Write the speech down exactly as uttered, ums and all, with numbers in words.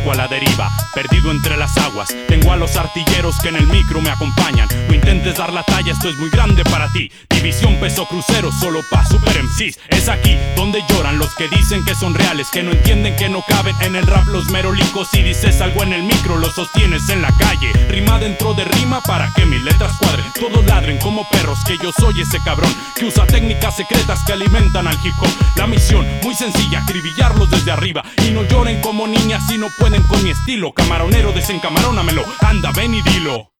barco a la deriva, perdido entre las aguas. Tengo a los artilleros que en el micro me acompañan. No intentes dar la talla, esto es muy grande para ti. División peso crucero, solo pa' super M Cs. Es aquí donde lloran los que dicen que son reales, que no entienden que no caben en el rap los merolicos. Si dices algo en el micro, lo sostienes en la calle. Rima dentro de rima para que mis letras cuadren. Todos ladren como perros que yo soy ese cabrón que usa técnicas secretas que alimentan al hip hop. La misión muy sencilla, acribillarlos desde arriba. Y no lloren como niñas si no pueden con mi estilo. Camaronero, desencamarónamelo, anda, ven y dilo.